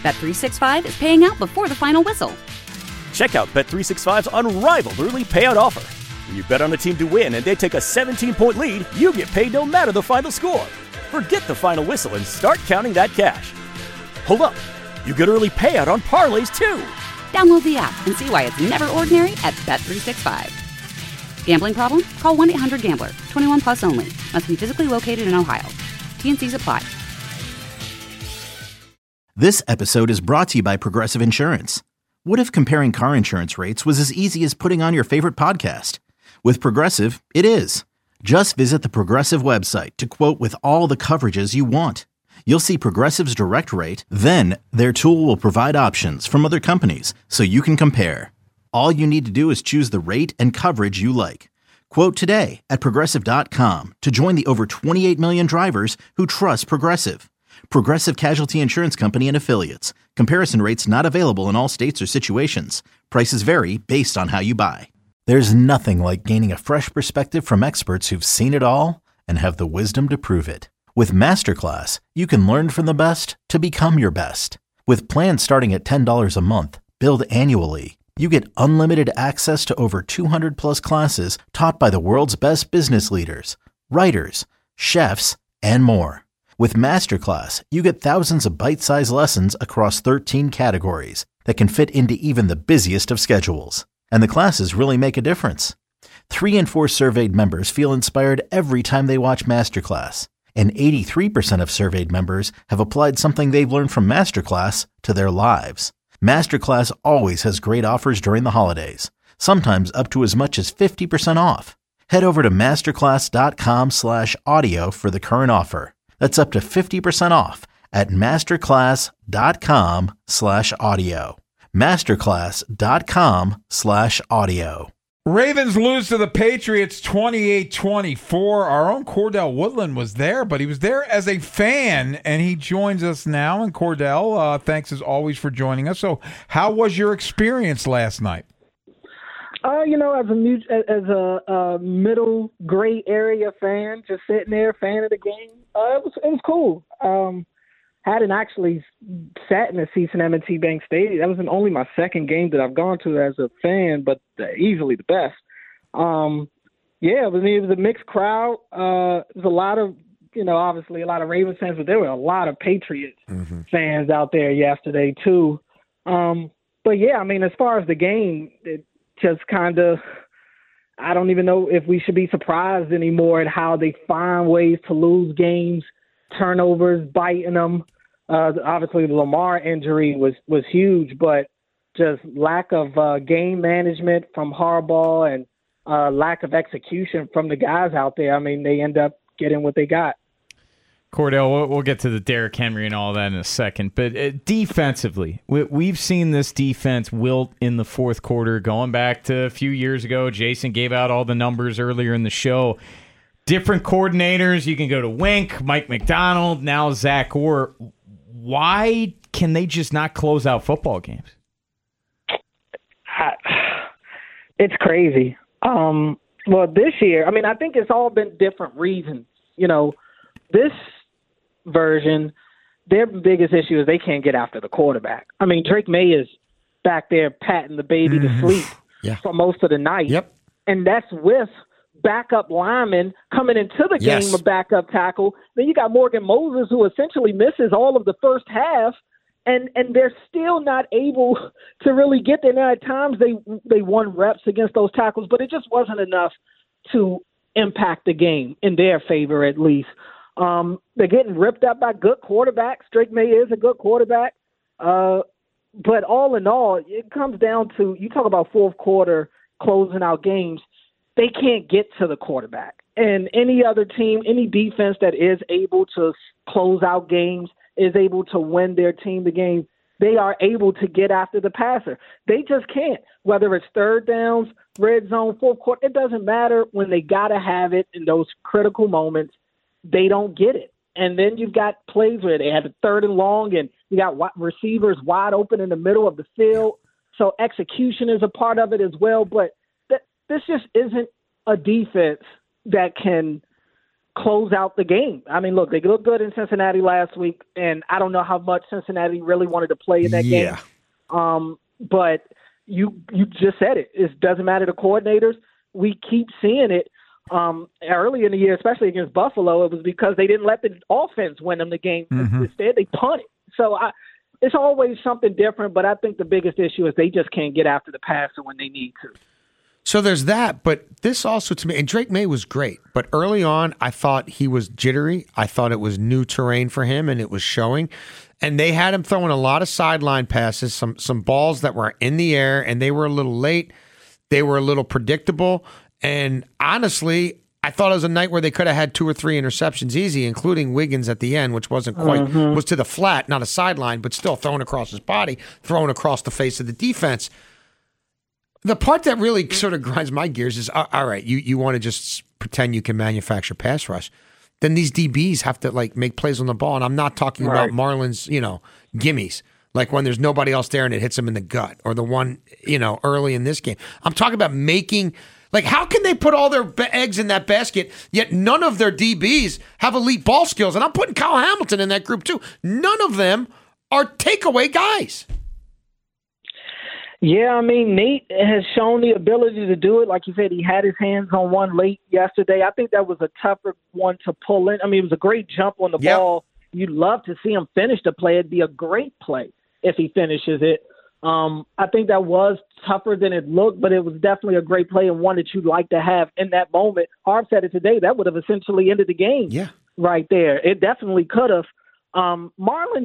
Bet365 is paying out before the final whistle. Check out Bet365's unrivaled early payout offer. When you bet on a team to win and they take a 17-point lead, you get paid no matter the final score. Forget the final whistle and start counting that cash. Hold up. You get early payout on parlays, too. Download the app and see why it's never ordinary at Bet365. Gambling problem? Call 1-800-GAMBLER. 21 plus only. Must be physically located in Ohio. T&Cs apply. This episode is brought to you by Progressive Insurance. What if comparing car insurance rates was as easy as putting on your favorite podcast? With Progressive, it is. Just visit the Progressive website to quote with all the coverages you want. You'll see Progressive's direct rate, then their tool will provide options from other companies so you can compare. All you need to do is choose the rate and coverage you like. Quote today at Progressive.com to join the over 28 million drivers who trust Progressive. Progressive Casualty Insurance Company and Affiliates. Comparison rates not available in all states or situations. Prices vary based on how you buy. There's nothing like gaining a fresh perspective from experts who've seen it all and have the wisdom to prove it. With Masterclass, you can learn from the best to become your best. With plans starting at $10 a month, billed annually, you get unlimited access to over 200 plus classes taught by the world's best business leaders, writers, chefs, and more. With Masterclass, you get thousands of bite-sized lessons across 13 categories that can fit into even the busiest of schedules. And the classes really make a difference. 3 in 4 surveyed members feel inspired every time they watch Masterclass. And 83% of surveyed members have applied something they've learned from Masterclass to their lives. Masterclass always has great offers during the holidays, sometimes up to as much as 50% off. Head over to masterclass.com/audio for the current offer. That's up to 50% off at masterclass.com/audio. masterclass.com/audio. Ravens lose to the Patriots 28-24. Our own Cordell Woodland was there, but he was there as a fan, and he joins us now. And Cordell, thanks as always for joining us. So how was your experience last night? As a middle gray area fan, just sitting there, fan of the game, it was cool. Hadn't actually sat in the seats in M&T Bank Stadium. That was only my second game that I've gone to as a fan, but easily the best. It was a mixed crowd. There's a lot of, obviously a lot of Ravens fans, but there were a lot of Patriots fans out there yesterday too. As far as the game, it just kind of, I don't even know if we should be surprised anymore at how they find ways to lose games, turnovers biting them. Obviously, the Lamar injury was huge, but just lack of game management from Harbaugh and lack of execution from the guys out there. I mean, they end up getting what they got. Cordell, we'll get to the Derrick Henry and all that in a second, but defensively, we've seen this defense wilt in the fourth quarter. Going back to a few years ago, Jason gave out all the numbers earlier in the show. Different coordinators, you can go to Wink, Mike McDonald, now Zach Orr. Why can they just not close out football games? It's crazy. This year, I think it's all been different reasons. This version, their biggest issue is they can't get after the quarterback. Drake May is back there patting the baby to sleep for most of the night. Yep. And that's with backup linemen coming into the game, a backup tackle. Then you got Morgan Moses, who essentially misses all of the first half, and they're still not able to really get there. Now, at times they won reps against those tackles, but it just wasn't enough to impact the game in their favor, at least. They're getting ripped up by good quarterbacks. Drake May is a good quarterback. But all in all, it comes down to, you talk about fourth quarter closing out games, they can't get to the quarterback. And any other team, any defense that is able to close out games, is able to win their team the game, they are able to get after the passer. They just can't. Whether it's third downs, red zone, fourth quarter, it doesn't matter. When they got to have it in those critical moments, they don't get it. And then you've got plays where they have a third and long, and you got receivers wide open in the middle of the field. So execution is a part of it as well. But this just isn't a defense that can close out the game. I mean, look, they looked good in Cincinnati last week, and I don't know how much Cincinnati really wanted to play in that game. But you just said it. It doesn't matter the coordinators. We keep seeing it early in the year, especially against Buffalo. It was because they didn't let the offense win them the game. Instead, they punted. So it's always something different, but I think the biggest issue is they just can't get after the passer when they need to. So there's that, but this also to me, and Drake May was great, but early on I thought he was jittery. I thought it was new terrain for him, and it was showing. And they had him throwing a lot of sideline passes, some balls that were in the air, and they were a little late. They were a little predictable. And honestly, I thought it was a night where they could have had 2 or 3 interceptions easy, including Wiggins at the end, which wasn't quite, was to the flat, not a sideline, but still thrown across his body, thrown across the face of the defense. The part that really sort of grinds my gears is, all right, you want to just pretend you can manufacture pass rush. Then these DBs have to make plays on the ball. And I'm not talking about Marlins, gimmies, like when there's nobody else there and it hits them in the gut, or the one, early in this game. I'm talking about making, how can they put all their eggs in that basket, yet none of their DBs have elite ball skills? And I'm putting Kyle Hamilton in that group too. None of them are takeaway guys. Yeah, I mean, Nate has shown the ability to do it. Like you said, he had his hands on one late yesterday. I think that was a tougher one to pull in. I mean, it was a great jump on the ball. You'd love to see him finish the play. It'd be a great play if he finishes it. I think that was tougher than it looked, but it was definitely a great play and one that you'd like to have in that moment. Harv said it today. That would have essentially ended the game right there. It definitely could have. Marlon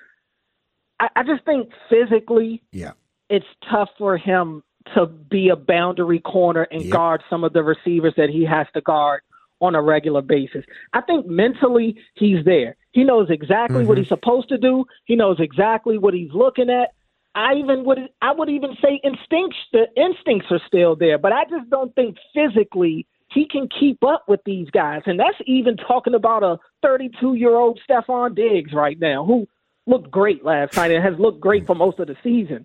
I just think physically it's tough for him to be a boundary corner and guard some of the receivers that he has to guard on a regular basis. I think mentally he's there. He knows exactly what he's supposed to do. He knows exactly what he's looking at. I would even say the instincts are still there, but I just don't think physically he can keep up with these guys. And that's even talking about a 32-year-old Stephon Diggs right now, who looked great last night and has looked great for most of the season.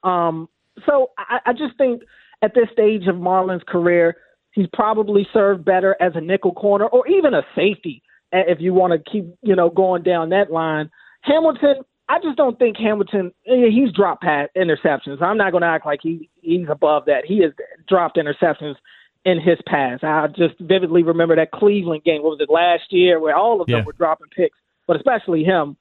So I just think at this stage of Marlon's career, he's probably served better as a nickel corner or even a safety if you want to keep, going down that line. Hamilton, I just don't think Hamilton, he's dropped interceptions. I'm not going to act like he's above that. He has dropped interceptions in his past. I just vividly remember that Cleveland game, what was it, last year, where all of them were dropping picks, but especially him.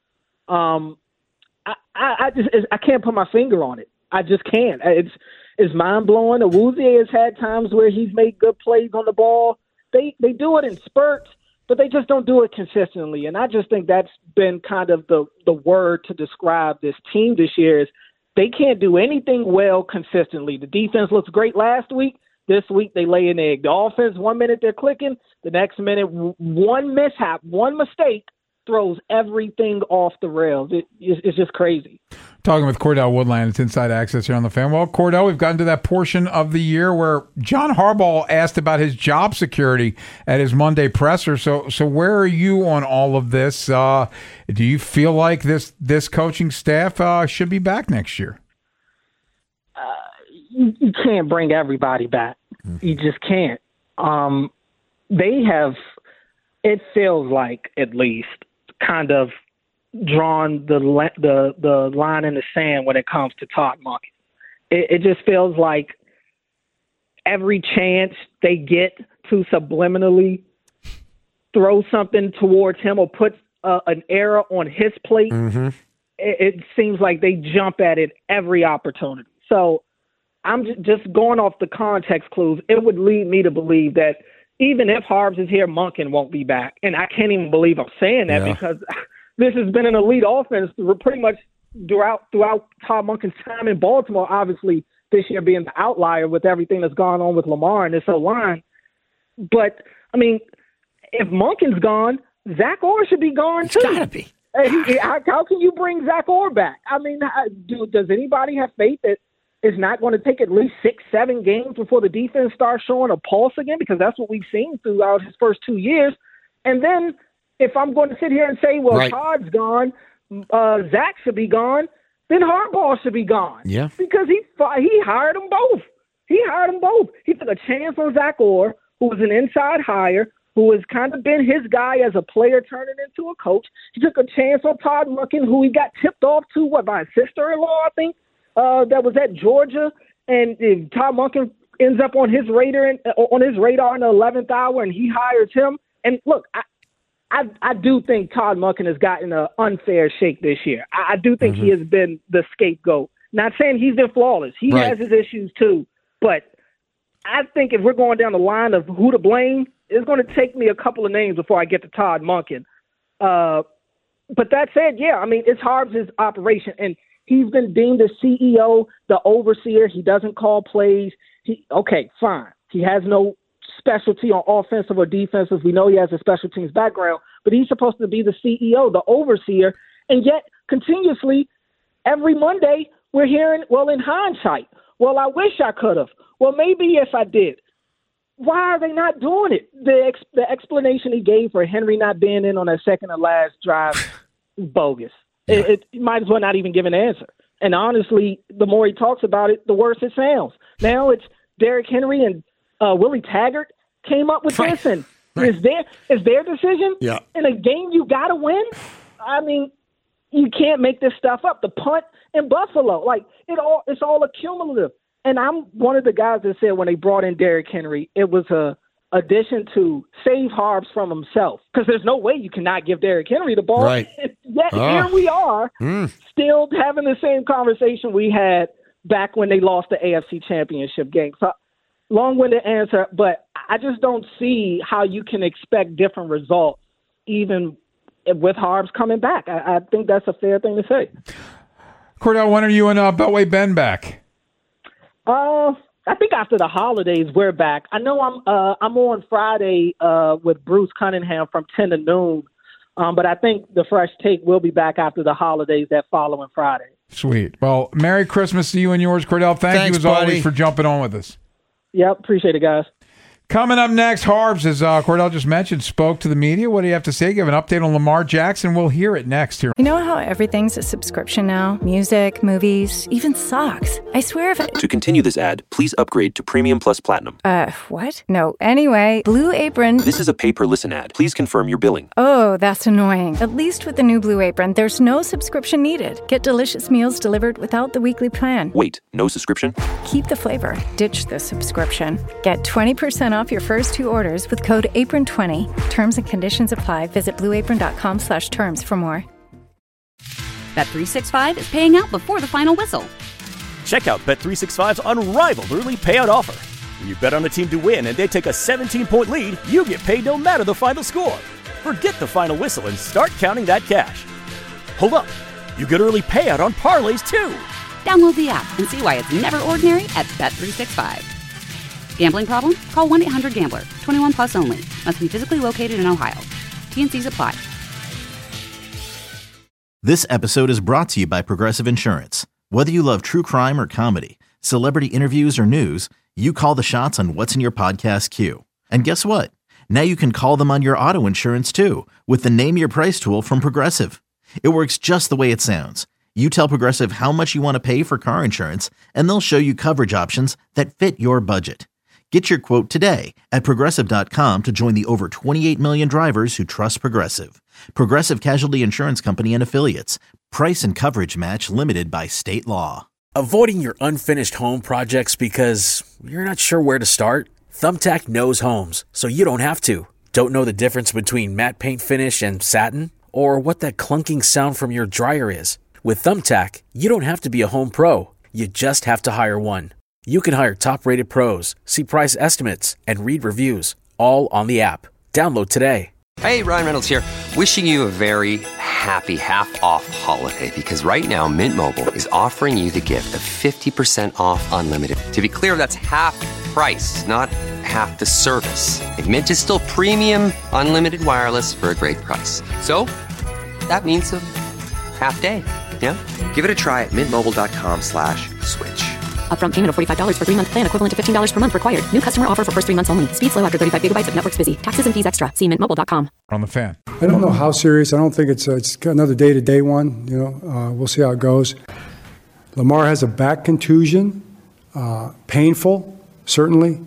I can't put my finger on it. I just can't. It's mind-blowing. Awuzie has had times where he's made good plays on the ball. They do it in spurts, but they just don't do it consistently. And I just think that's been kind of the word to describe this team this year is they can't do anything well consistently. The defense looks great last week. This week they lay an egg. The offense, 1 minute they're clicking. The next minute, one mishap, one mistake throws everything off the rails. It's just crazy. Talking with Cordell Woodland, it's Inside Access here on the Fan. Well, Cordell, we've gotten to that portion of the year where John Harbaugh asked about his job security at his Monday presser. So where are you on all of this? Do you feel like this coaching staff should be back next year? You can't bring everybody back. You just can't. They have, it feels like at least, kind of drawn the line in the sand when it comes to Todd Monken. It just feels like every chance they get to subliminally throw something towards him or put an error on his plate, it seems like they jump at it every opportunity. So I'm just going off the context clues. It would lead me to believe that even if Harbs is here, Monken won't be back. And I can't even believe I'm saying that because this has been an elite offense pretty much throughout Todd Monken's time in Baltimore, obviously this year being the outlier with everything that's gone on with Lamar and this O-line. But, I mean, if Monken's gone, Zach Orr should be gone too. It's got to be. How can you bring Zach Orr back? I mean, does anybody have faith that it's not going to take at least 6-7 games before the defense starts showing a pulse again? Because that's what we've seen throughout his first 2 years. And then if I'm going to sit here and say, well, Todd's gone, Zach should be gone, then Harbaugh should be gone. Yeah. Because he hired them both. He took a chance on Zach Orr, who was an inside hire, who who has kind of been his guy as a player turning into a coach. He took a chance on Todd Monken, who he got tipped off to, by his sister-in-law, I think, that was at Georgia. And Todd Monken ends up on his radar in the 11th hour, and he hires him. And look, I do think Todd Monken has gotten an unfair shake this year. I do think he has been the scapegoat. Not saying he's been flawless. He has his issues too. But I think if we're going down the line of who to blame, it's going to take me a couple of names before I get to Todd Monken. But that said, it's Harbs' operation. And he's been deemed the CEO, the overseer. He doesn't call plays. Okay, fine. He has no specialty on offensive or defensive. We know he has a special teams background, but he's supposed to be the CEO, the overseer. And yet, continuously, every Monday, we're hearing, well, in hindsight, well, I wish I could have. Well, maybe yes, I did. Why are they not doing it? The explanation he gave for Henry not being in on that second to last drive is bogus. Yeah. It might as well not even give an answer. And honestly, the more he talks about it, the worse it sounds. Now it's Derrick Henry and Willie Taggart came up with this, and is their decision in a game you got to win? I mean, you can't make this stuff up. The punt in Buffalo, it's all accumulative. And I'm one of the guys that said when they brought in Derrick Henry, it was a addition to save Harbs from himself, because there's no way you cannot give Derrick Henry the ball. Right. Yet here we are, still having the same conversation we had back when they lost the AFC Championship game. So, long-winded answer, but I just don't see how you can expect different results even with Harbs coming back. I think that's a fair thing to say. Cordell, when are you and Beltway Ben back? I think after the holidays we're back. I know I'm on Friday with Bruce Cunningham from 10 to noon, but I think the Fresh Take will be back after the holidays that following Friday. Sweet. Well, Merry Christmas to you and yours, Cordell. Thanks, you as always for jumping on with us. Yep, appreciate it, guys. Coming up next, Harbs, as Cordell just mentioned, spoke to the media. What do you have to say? Give an update on Lamar Jackson. We'll hear it next here. You know how everything's a subscription now? Music, movies, even socks. I swear if To continue this ad, please upgrade to Premium Plus Platinum. What? No. Anyway, Blue Apron... This is a pay-per-listen ad. Please confirm your billing. Oh, that's annoying. At least with the new Blue Apron, there's no subscription needed. Get delicious meals delivered without the weekly plan. Wait, no subscription? Keep the flavor. Ditch the subscription. Get 20% off your first 2 orders with code APRON20. Terms and conditions apply. Visit blueapron.com/terms for more. Bet365 is paying out before the final whistle. Check out Bet365's unrivaled early payout offer. When you bet on a team to win and they take a 17-point lead, you get paid no matter the final score. Forget the final whistle and start counting that cash. Hold up. You get early payout on parlays too. Download the app and see why it's never ordinary at Bet365. Gambling problem? Call 1-800-GAMBLER. 21 plus only. Must be physically located in Ohio. T&Cs apply. This episode is brought to you by Progressive Insurance. Whether you love true crime or comedy, celebrity interviews or news, you call the shots on what's in your podcast queue. And guess what? Now you can call them on your auto insurance too with the Name Your Price tool from Progressive. It works just the way it sounds. You tell Progressive how much you want to pay for car insurance, and they'll show you coverage options that fit your budget. Get your quote today at Progressive.com to join the over 28 million drivers who trust Progressive. Progressive Casualty Insurance Company and Affiliates. Price and coverage match limited by state law. Avoiding your unfinished home projects because you're not sure where to start? Thumbtack knows homes, so you don't have to. Don't know the difference between matte paint finish and satin? Or what that clunking sound from your dryer is? With Thumbtack, you don't have to be a home pro. You just have to hire one. You can hire top-rated pros, see price estimates, and read reviews, all on the app. Download today. Hey, Ryan Reynolds here. Wishing you a very happy half-off holiday, because right now Mint Mobile is offering you the gift of 50% off unlimited. To be clear, that's half price, not half the service. Like, Mint is still premium unlimited wireless for a great price. So that means a half day. Yeah? Give it a try at mintmobile.com/switch. Upfront payment of $45 for 3-month plan, equivalent to $15 per month required. New customer offer for first 3 months only. Speed slow after 35 gigabytes if network's busy. Taxes and fees extra. See mintmobile.com. On the Fan. I don't know how serious. I don't think it's another day-to-day one. We'll see how it goes. Lamar has a back contusion. Painful, certainly.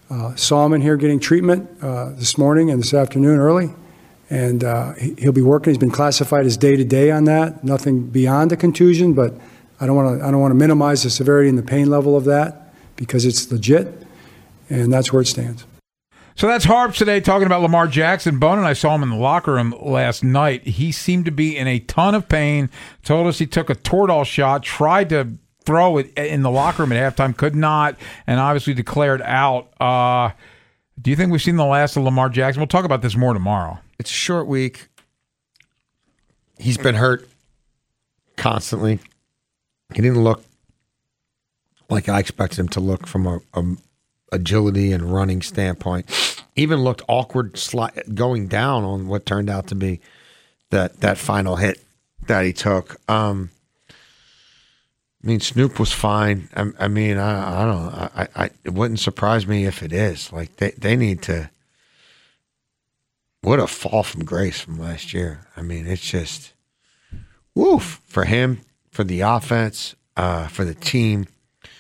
Saw him in here getting treatment this morning and this afternoon early, and he'll be working. He's been classified as day-to-day on that. Nothing beyond a contusion, but I don't want to minimize the severity and the pain level of that because it's legit, and that's where it stands. So that's Harps today talking about Lamar Jackson. Bone and I saw him in the locker room last night. He seemed to be in a ton of pain. Told us he took a Toradol shot, tried to throw it in the locker room at halftime, could not, and obviously declared out. Do you think we've seen the last of Lamar Jackson? We'll talk about this more tomorrow. It's a short week. He's been hurt constantly. He didn't look like I expected him to look from a agility and running standpoint. Even looked awkward going down on what turned out to be that final hit that he took. I mean, Snoop was fine. I mean, I don't know. It wouldn't surprise me if it is. Like they need to. What a fall from grace from last year. I mean, it's just woof for him, for the offense, for the team.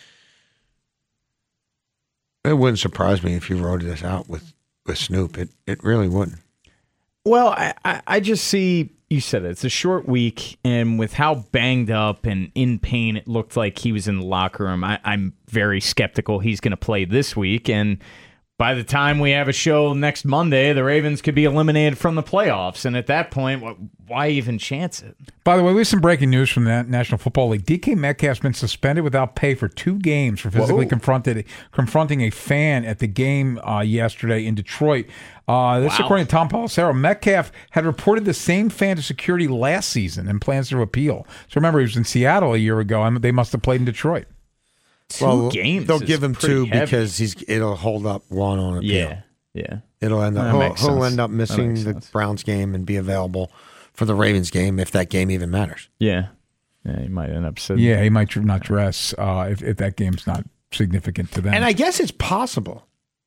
It wouldn't surprise me if you wrote this out with Snoop. It really wouldn't. Well, I just see, you said it's a short week, and with how banged up and in pain it looked like he was in the locker room, I'm very skeptical he's going to play this week. And by the time we have a show next Monday, the Ravens could be eliminated from the playoffs. And at that point, why even chance it? By the way, we have some breaking news from the National Football League. DK Metcalf's been suspended without pay for 2 games for physically confronting a fan at the game yesterday in Detroit. This is according to Tom Pelissero. Metcalf had reported the same fan to security last season and plans to appeal. So remember, he was in Seattle a year ago, and they must have played in Detroit. 2 games. They'll give him 2 heavy. because it'll hold up 1 on appeal. Yeah. It'll end up. He'll end up missing the Browns game and be available for the Ravens game if that game even matters. Yeah, he might end up sitting. Yeah, he might not dress if that game's not significant to them. And I guess it's possible,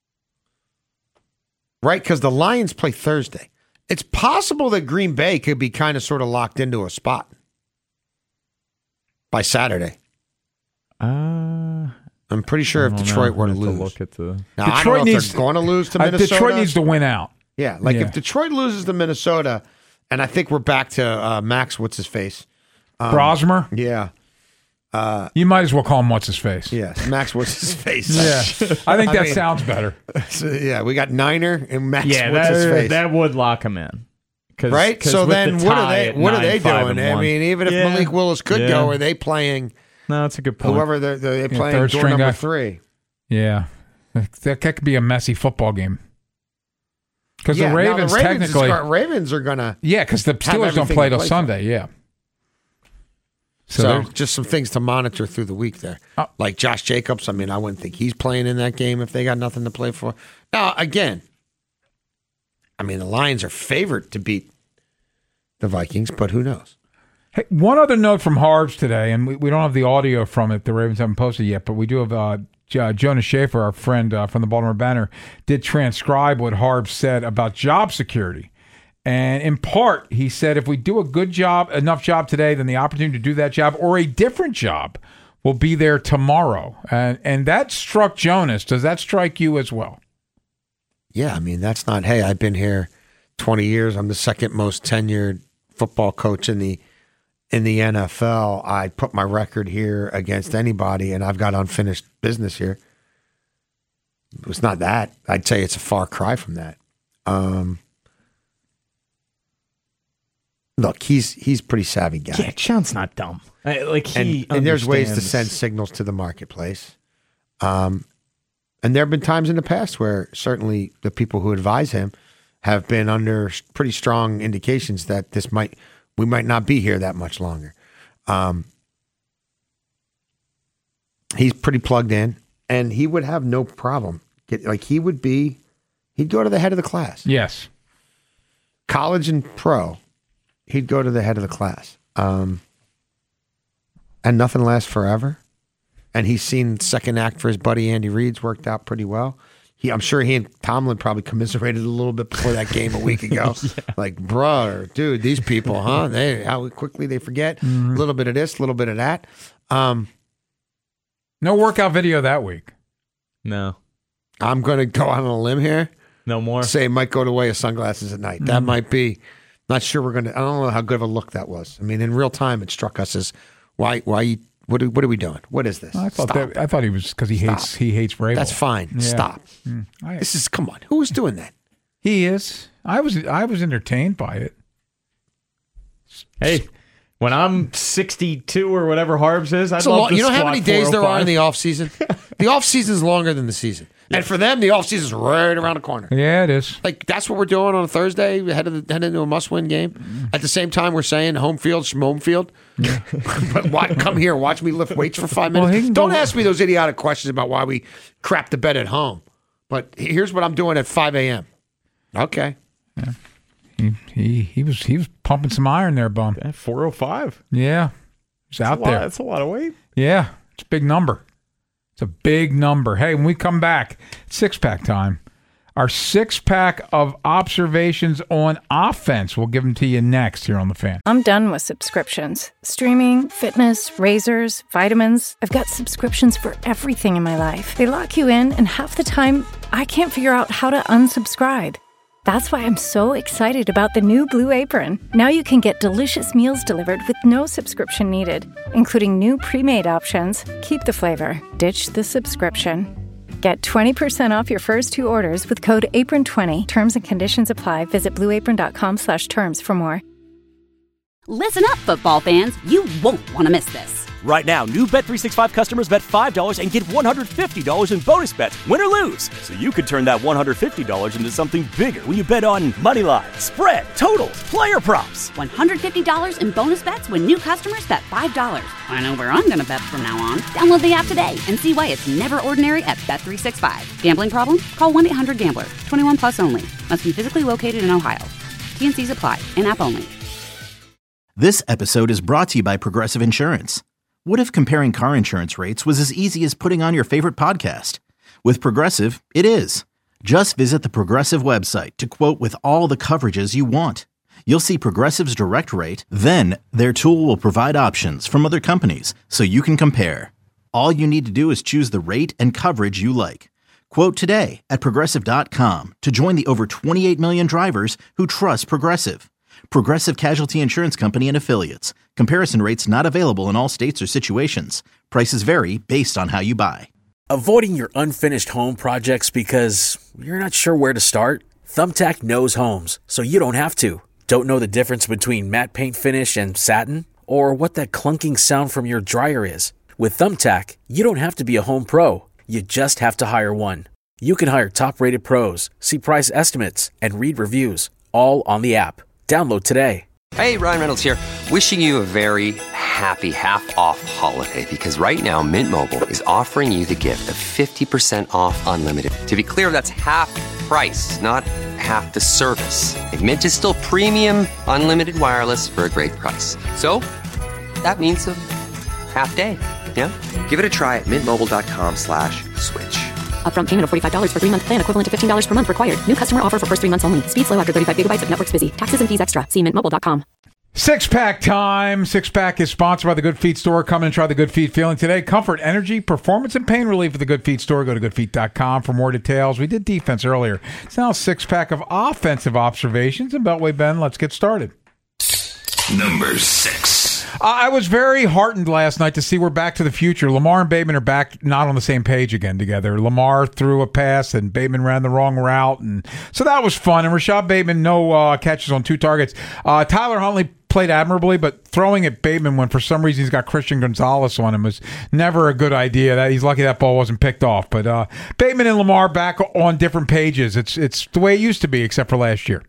right? Because the Lions play Thursday. It's possible that Green Bay could be kind of sort of locked into a spot by Saturday. I'm pretty sure if Detroit were to lose. Now, I don't know if they're going to lose to Minnesota. Detroit needs to win out. Yeah, if Detroit loses to Minnesota, and I think we're back to Max, what's his face? Brosmer? Yeah. You might as well call him what's his face. Yes, Max what's his face. Yeah, I think that sounds better. So, yeah, we got Niner and Max what's his face. That would lock him in. Right? So then what are they doing? I mean, even if Malik Willis could go, are they playing... No, that's a good point. Whoever they're playing door number 3. Yeah. That could be a messy football game. Because the Ravens technically... Ravens are going to... Yeah, because the Steelers don't play till Sunday, yeah. So just some things to monitor through the week there. Like Josh Jacobs, I mean, I wouldn't think he's playing in that game if they got nothing to play for. Now, again, I mean, the Lions are favored to beat the Vikings, but who knows? Hey, one other note from Harbs today, and we don't have the audio from it. The Ravens haven't posted yet, but we do have Jonas Schaefer, our friend from the Baltimore Banner, did transcribe what Harbs said about job security. And in part, he said if we do a good job, enough job today, then the opportunity to do that job or a different job will be there tomorrow. And that struck Jonas. Does that strike you as well? Yeah, I mean, that's not, hey, I've been here 20 years. I'm the second most tenured football coach in the NFL. I put my record here against anybody, and I've got unfinished business here. It's not that. I'd say it's a far cry from that. Look, he's a pretty savvy guy. Yeah, John's not dumb. And there's ways to send signals to the marketplace. And there have been times in the past where certainly the people who advise him have been under pretty strong indications that we might not be here that much longer. He's pretty plugged in, and he would have no problem. He'd go to the head of the class. Yes. College and pro, he'd go to the head of the class. And nothing lasts forever. And he's seen the second act for his buddy Andy Reid's worked out pretty well. I'm sure he and Tomlin probably commiserated a little bit before that game a week ago. Yeah. Like, bro, dude, these people, huh? How quickly they forget. Mm-hmm. A little bit of this, a little bit of that. No workout video that week. No. I'm going to go out on a limb here. No more. Say it might go the way of sunglasses at night. That might be. Not sure we're going to. I don't know how good of a look that was. I mean, in real time, it struck us as why. What are we doing? What is this? I thought he was because he hates Vrabel. That's fine. Yeah. Stop. This is come on. Who was doing that? He is. I was entertained by it. Hey, when I'm 62 or whatever Harbs is, I'd love to you know how squat many days there 405? are in the off season? The off season is longer than the season, and for them, the off season is right around the corner. Yeah, it is. Like that's what we're doing on a Thursday, heading into a must-win game. At the same time, we're saying home field, schmome field. But come here, watch me lift weights for 5 minutes. Well, Don't ask me those idiotic questions about why we crap the bed at home. But here's what I'm doing at 5 a.m. Okay. Yeah. He was pumping some iron there, Bum. 405. Yeah. He's out there. That's a lot of weight. Yeah. It's a big number. It's a big number. Hey, when we come back, six-pack time. Our six-pack of observations on offense. We'll give them to you next here on The Fan. I'm done with subscriptions. Streaming, fitness, razors, vitamins. I've got subscriptions for everything in my life. They lock you in, and half the time, I can't figure out how to unsubscribe. That's why I'm so excited about the new Blue Apron. Now you can get delicious meals delivered with no subscription needed, including new pre-made options. Keep the flavor. Ditch the subscription. Get 20% off your first 2 orders with code APRON20. Terms and conditions apply. Visit blueapron.com/terms for more. Listen up, football fans. You won't want to miss this. Right now, new Bet365 customers bet $5 and get $150 in bonus bets, win or lose. So you could turn that $150 into something bigger when you bet on money line, spread, totals, player props. $150 in bonus bets when new customers bet $5. I know where I'm going to bet from now on. Download the app today and see why it's never ordinary at Bet365. Gambling problem? Call 1-800-GAMBLER. 21 plus only. Must be physically located in Ohio. T&Cs apply. In-app only. This episode is brought to you by Progressive Insurance. What if comparing car insurance rates was as easy as putting on your favorite podcast? With Progressive, it is. Just visit the Progressive website to quote with all the coverages you want. You'll see Progressive's direct rate, then their tool will provide options from other companies so you can compare. All you need to do is choose the rate and coverage you like. Quote today at Progressive.com to join the over 28 million drivers who trust Progressive. Progressive Casualty Insurance Company and Affiliates. Comparison rates not available in all states or situations. Prices vary based on how you buy. Avoiding your unfinished home projects because you're not sure where to start? Thumbtack knows homes, so you don't have to. Don't know the difference between matte paint finish and satin? Or what that clunking sound from your dryer is? With Thumbtack, you don't have to be a home pro. You just have to hire one. You can hire top-rated pros, see price estimates, and read reviews, all on the app. Download today. Hey, Ryan Reynolds here. Wishing you a very happy half-off holiday because right now Mint Mobile is offering you the gift of 50% off unlimited. To be clear, that's half price, not half the service. And Mint is still premium unlimited wireless for a great price. So that means a half day. Yeah? Give it a try at mintmobile.com/switch. Upfront payment of $45 for 3-month plan, equivalent to $15 per month required. New customer offer for first 3 months only. Speed slow after 35 gigabytes if network's busy. Taxes and fees extra. See mintmobile.com. Six-pack time. Six-pack is sponsored by the Good Feet Store. Come and try the Good Feet feeling today. Comfort, energy, performance, and pain relief at the Good Feet Store. Go to goodfeet.com for more details. We did defense earlier. It's now a six-pack of offensive observations. And Beltway Ben, let's get started. Number 6. I was very heartened last night to see we're back to the future. Lamar and Bateman are back not on the same page again together. Lamar threw a pass and Bateman ran the wrong route. And so that was fun. And Rashad Bateman, no catches on 2 targets. Tyler Huntley played admirably, but throwing at Bateman when for some reason he's got Christian Gonzalez on him was never a good idea. That he's lucky that ball wasn't picked off. But Bateman and Lamar back on different pages. It's the way it used to be, except for last year.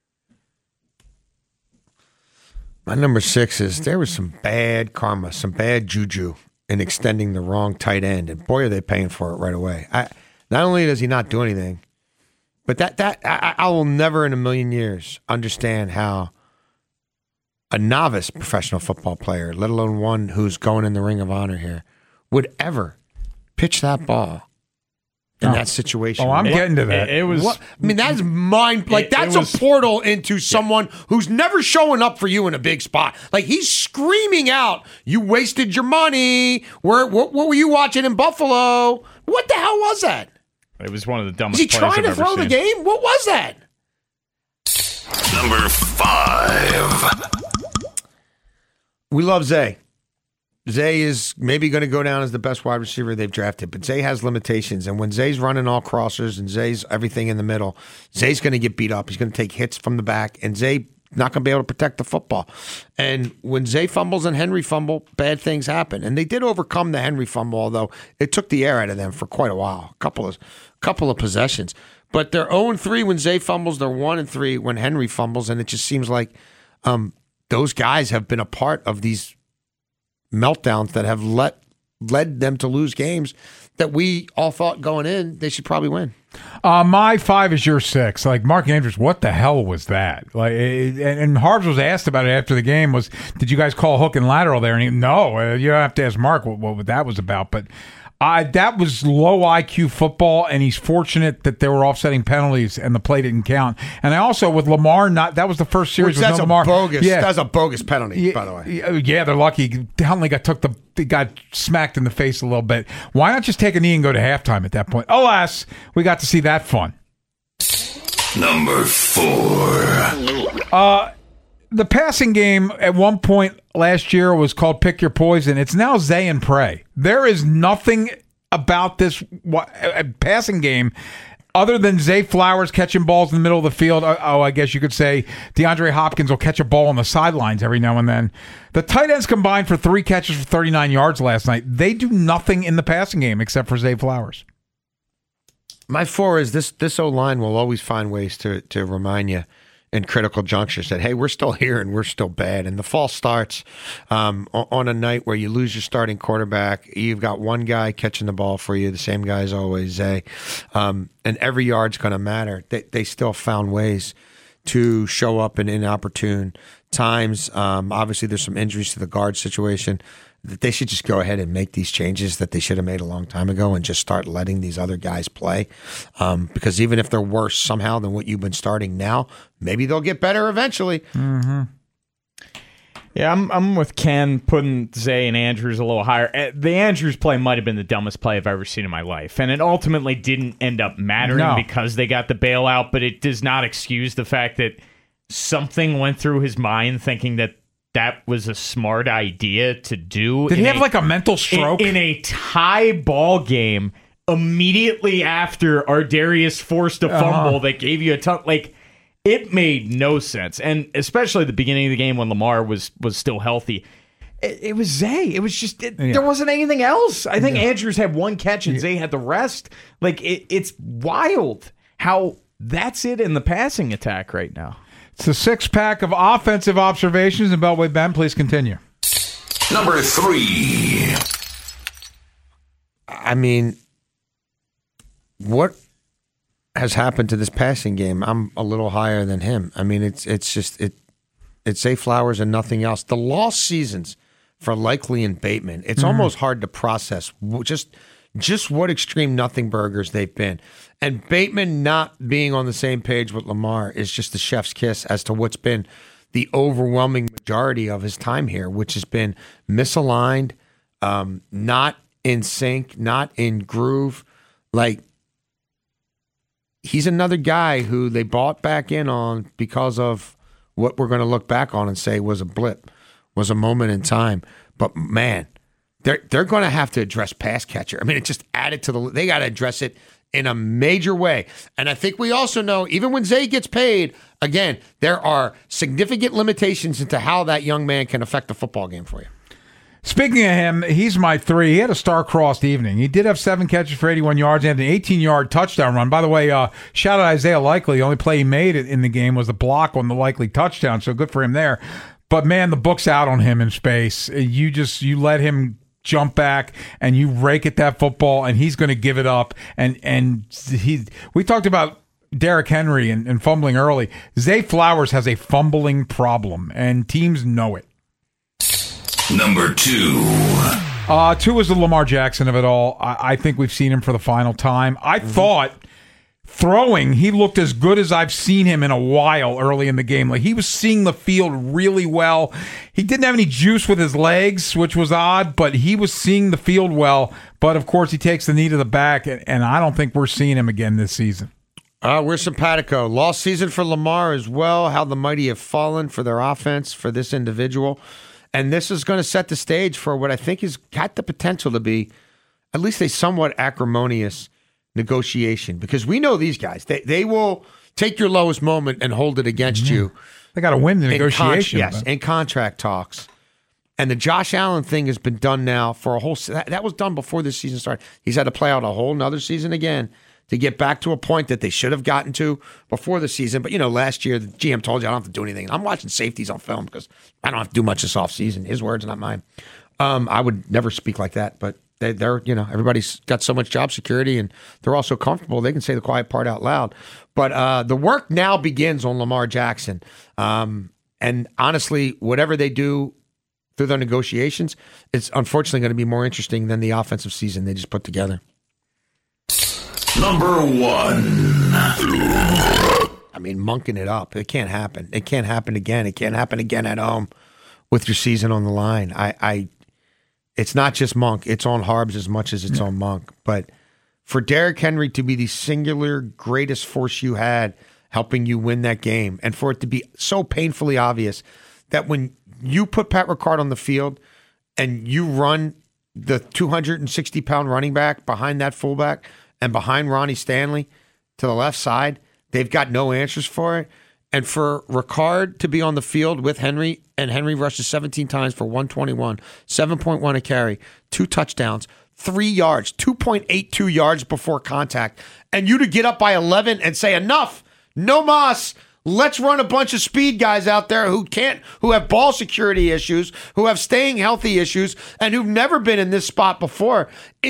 My number 6 is there was some bad karma, some bad juju in extending the wrong tight end, and boy, are they paying for it right away. Not only does he not do anything, but I will never in a million years understand how a novice professional football player, let alone one who's going in the Ring of Honor here, would ever pitch that ball in that situation. Oh, I'm getting to that. It was. I mean, that's that's a portal into someone who's never showing up for you in a big spot. Like he's screaming out, "You wasted your money. What were you watching in Buffalo? What the hell was that?" It was one of the dumbest Was he plays trying I've to ever throw the seen. game? What was that? Number 5. We love Zay. Zay is maybe going to go down as the best wide receiver they've drafted, but Zay has limitations. And when Zay's running all crossers and Zay's everything in the middle, Zay's going to get beat up. He's going to take hits from the back, and Zay not going to be able to protect the football. And when Zay fumbles and Henry fumble, bad things happen. And they did overcome the Henry fumble, although it took the air out of them for quite a while, a couple of possessions. But they're 0-3 when Zay fumbles. They're 1-3 when Henry fumbles, and it just seems like those guys have been a part of these meltdowns that have led them to lose games that we all thought going in they should probably win. My 5 is your 6. Like, Mark Andrews, what the hell was that? Like, and Harbs was asked about it after the game. Did you guys call hook and lateral there? And no, you have to ask Mark what that was about. But that was low IQ football, and he's fortunate that they were offsetting penalties and the play didn't count. And I also, with Lamar, that was the first series with Lamar. That's a bogus penalty, by the way. Yeah, they're lucky. Huntley got smacked in the face a little bit. Why not just take a knee and go to halftime at that point? Alas, we got to see that fun. Number 4. The passing game at one point last year was called Pick Your Poison. It's now Zay and Pray. There is nothing about this passing game other than Zay Flowers catching balls in the middle of the field. I guess you could say DeAndre Hopkins will catch a ball on the sidelines every now and then. The tight ends combined for 3 catches for 39 yards last night. They do nothing in the passing game except for Zay Flowers. My 4 is this O-line will always find ways to remind you in critical junctures that, hey, we're still here and we're still bad. And the fall starts on a night where you lose your starting quarterback. You've got one guy catching the ball for you, the same guy as always, Zay. And every yard's going to matter. They still found ways to show up in inopportune times. Obviously, there's some injuries to the guard situation. That they should just go ahead and make these changes that they should have made a long time ago and just start letting these other guys play. Because even if they're worse somehow than what you've been starting now, maybe they'll get better eventually. Mm-hmm. Yeah, I'm with Ken putting Zay and Andrews a little higher. The Andrews play might have been the dumbest play I've ever seen in my life. And it ultimately didn't end up mattering because they got the bailout, but it does not excuse the fact that something went through his mind thinking that was a smart idea to do. Did he have like a mental stroke? In a tie ball game, immediately after Ardarius forced a fumble that gave you a ton. Like, it made no sense. And especially at the beginning of the game when Lamar was still healthy. It was Zay. It was just, there wasn't anything else. I think Andrews had 1 catch and Zay had the rest. Like, it's wild how that's it in the passing attack right now. It's a 6-pack of offensive observations. And Beltway Ben, please continue. Number 3. I mean, what has happened to this passing game? I'm a little higher than him. I mean, it's Zay Flowers and nothing else. The lost seasons for Likely and Bateman, it's almost hard to process just what extreme nothing burgers they've been. And Bateman not being on the same page with Lamar is just the chef's kiss as to what's been the overwhelming majority of his time here, which has been misaligned, not in sync, not in groove. Like, he's another guy who they bought back in on because of what we're going to look back on and say was a blip, was a moment in time. But, man, they're going to have to address pass catcher. I mean, it just added to they got to address it in a major way. And I think we also know, even when Zay gets paid, again, there are significant limitations into how that young man can affect the football game for you. Speaking of him, he's my 3. He had a star-crossed evening. He did have 7 catches for 81 yards and an 18-yard touchdown run. By the way, shout out Isaiah Likely. The only play he made in the game was the block on the Likely touchdown, so good for him there. But, man, the book's out on him in space. You let him jump back and you rake at that football, and he's going to give it up. And we talked about Derrick Henry and fumbling early. Zay Flowers has a fumbling problem, and teams know it. Number 2. 2 is the Lamar Jackson of it all. I think we've seen him for the final time. I thought throwing, he looked as good as I've seen him in a while early in the game. Like, he was seeing the field really well. He didn't have any juice with his legs, which was odd, but he was seeing the field well. But, of course, he takes the knee to the back, and I don't think we're seeing him again this season. We're simpatico. Lost season for Lamar as well. How the mighty have fallen for their offense, for this individual. And this is going to set the stage for what I think has got the potential to be at least a somewhat acrimonious negotiation. Because we know these guys. They will take your lowest moment and hold it against you. They got to win the negotiation. In contract talks. And the Josh Allen thing has been done now for a whole – that was done before this season started. He's had to play out a whole nother season again to get back to a point that they should have gotten to before the season. But, last year the GM told you I don't have to do anything. I'm watching safeties on film because I don't have to do much this offseason. His words, not mine. I would never speak like that, but they're everybody's got so much job security and they're all so comfortable they can say the quiet part out loud. But the work now begins on Lamar Jackson. And honestly, whatever they do through their negotiations, it's unfortunately going to be more interesting than the offensive season they just put together. Number 1. I mean, monking it up. It can't happen. It can't happen again. It can't happen again at home with your season on the line. It's not just Monk. It's on Harbs as much as it's on Monk. But for Derrick Henry to be the singular greatest force you had helping you win that game, and for it to be so painfully obvious that when you put Pat Ricard on the field and you run the 260-pound running back behind that fullback and behind Ronnie Stanley to the left side, they've got no answers for it. And for Ricard to be on the field with Henry, and Henry rushes 17 times for 121, 7.1 a carry, 2 touchdowns, 3 yards, 2.82 yards before contact, and you to get up by 11 and say, enough, no mas, let's run a bunch of speed guys out there who have ball security issues, who have staying healthy issues, and who've never been in this spot before.